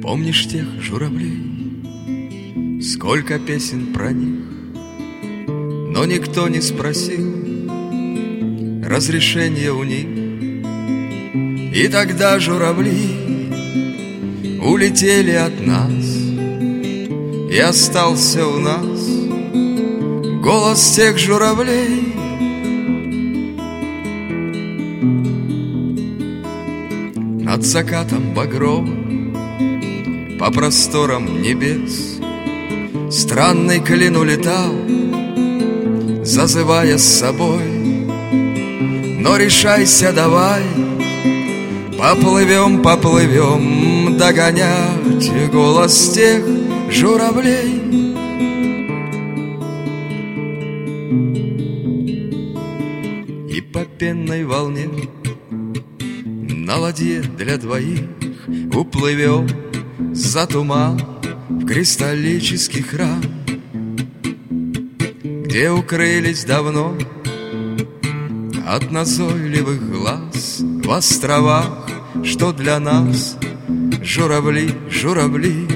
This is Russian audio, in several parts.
Помнишь тех журавлей? Сколько песен про них, но никто не спросил разрешения у них. И тогда журавли улетели от нас, и остался у нас голос тех журавлей. Над закатом багровым, по просторам небес, странный клин улетал, зазывая с собой. Но решайся давай, поплывем, поплывем, догонять голос тех журавлей. И по пенной волне на ладье для двоих уплывем за туман в кристаллический храм, где укрылись давно от назойливых глаз в островах, что для нас журавли, журавли.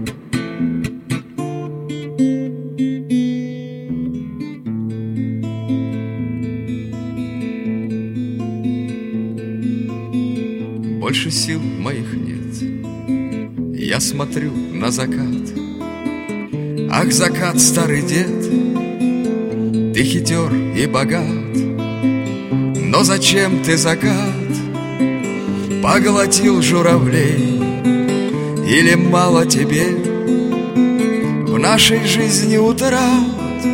Больше сил моих нет, я смотрю на закат. Ах, закат, старый дед, ты хитер и богат, но зачем ты закат поглотил журавлей? Или мало тебе в нашей жизни утрат?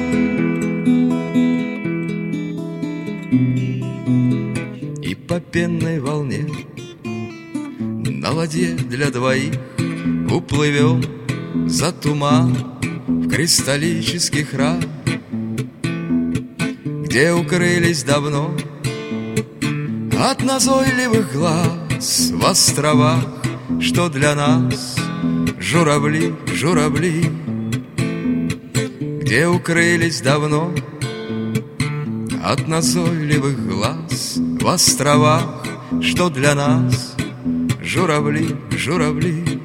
И по пенной волне на ладье для двоих уплывем за туман в кристаллический храм, где укрылись давно от назойливых глаз в островах, что для нас журавли, журавли. Где укрылись давно от назойливых глаз в островах, что для нас журавли, журавли.